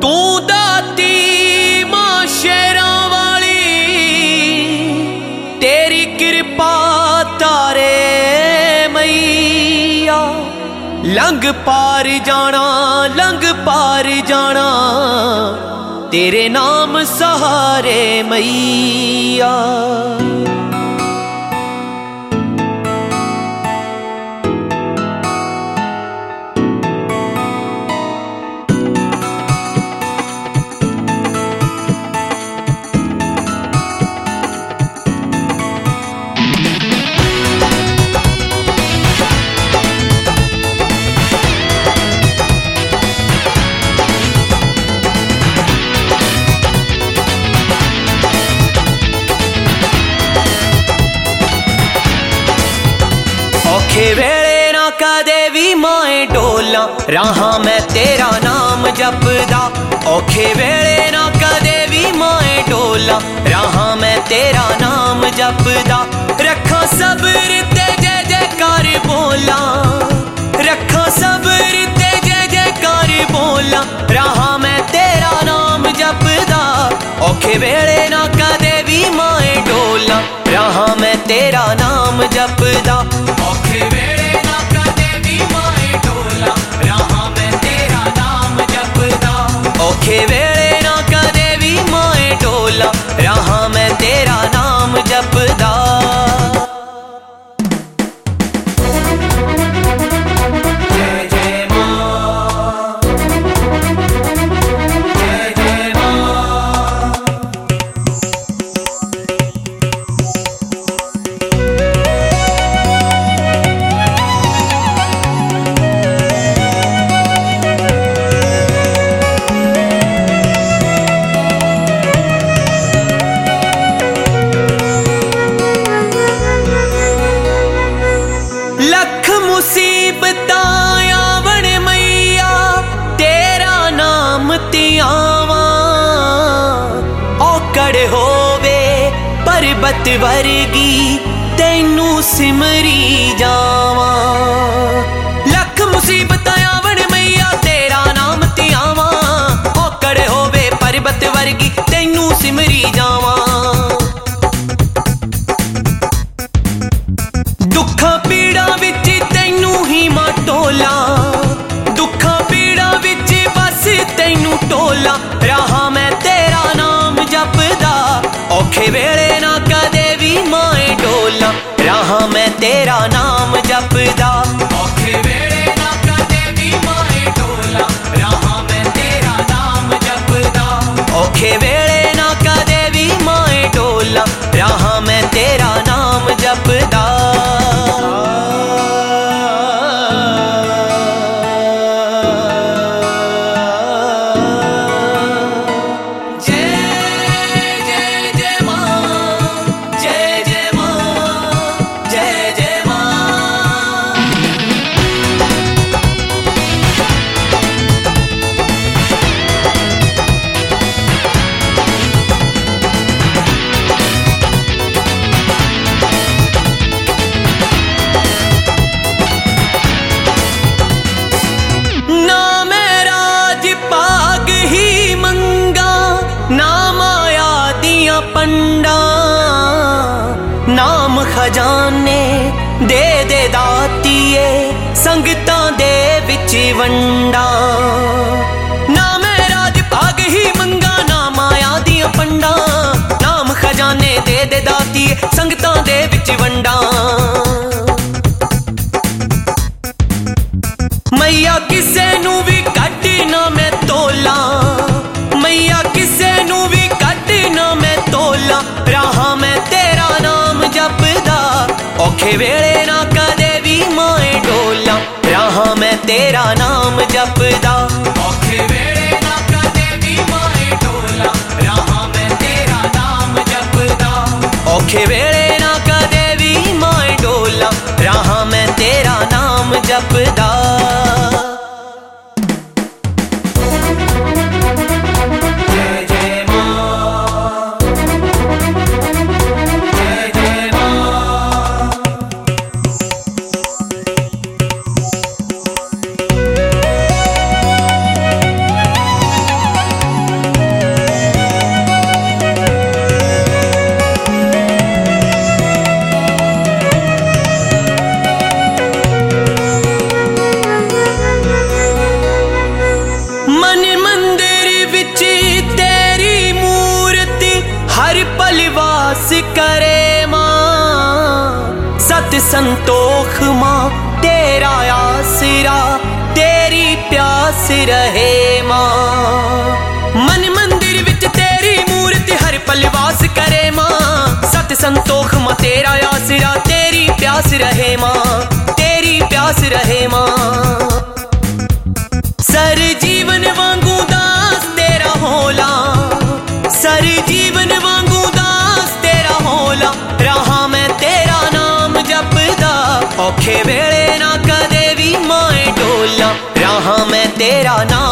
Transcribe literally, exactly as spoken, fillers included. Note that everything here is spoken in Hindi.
तू दाती मां शेरां वाली, तेरी कृपा तारे मैया। लंघ पार जाना लंघ पार जाना, तेरे नाम सहारे मैया। औखे वेले ना कदे भी माए डोला, राहां मैं तेरा नाम जपदा। औखे वेले ना कदे भी माए डोला, राहां मैं तेरा नाम जपदा। रखा सब्र ते जय जयकार बोला, रखा सब्र ते जय जयकार बोला, राहां मैं तेरा नाम जपदा। औखे वेले ना कदे भी माए डोला, राहां मैं तेरा नाम जपदा। औखे वेले ना कदे भी माए डोला, राहां मैं तेरा नाम जपदा। औखे वेले ना कदे भी माए डोला, राहां मैं तेरा नाम जपदा। जय जय मां, जय जय मां। लख मुसीबतां आवण मैया, तेरा नाम तियावां। औकड़ होवे पर्बत वर्गी, तैनू सिमरी जावां। लख मुसीबतां आवण मैया, तेरा नाम तियावां। औकड़ होवे पर्बत वर्गी, तैनू सिमरी जावां। दुखा पीड़ा विच तैनू ही मां टोला, दुखा पीड़ा विच बस तैनू टोला, राहां मैं तेरा नाम जपदा। औखे वेले ना कदे भी माए डोला, राहां मैं तेरा नाम जपदा। औखे वेले ना कदे भी माए डोला, राहां मैं तेरा नाम जपदा। औखे वेले ना कदे भी माए डोला, राहां मैं तेरा नाम जपदा। पंडा नाम खजाने दे दे दातिए, संगतां दे विच वंडा। ना मैं राज भाग ही मंगा, ना माया दियां पंडा। नाम खजाने दे दे दातिए, संगतां दे विच वंडा। मैया किसे नू भी कट ना मैं तोला, मैया किसे नू भी कट ना मैं तोला, राहां मैं तेरा नाम जपदा। औखे वेले ना कदे भी माए डोला, राहां मैं तेरा नाम जपदा। औखे वेले ना कदे भी माए डोला, राहां मैं तेरा नाम जपदा। औखे वेले ना कदे भी माए डोला, राहां मैं तेरा नाम जपदा। संतोख मां तेरा आसरा, तेरी प्यास रहे मां। मन मंदिर विच तेरी मूर्ति हर पल वास करे मां। सत संतोख मां तेरा आसरा, तेरी प्यास रहे मां, तेरी प्यास रहे मां। सर जीवन वांगू दास तेरा होला, सर जीवन वांगू दास तेरा होला। रहा मैं तेरा नाम जपदा, औखे वेले ना कदे भी माए डोला। रहा मैं तेरा नाम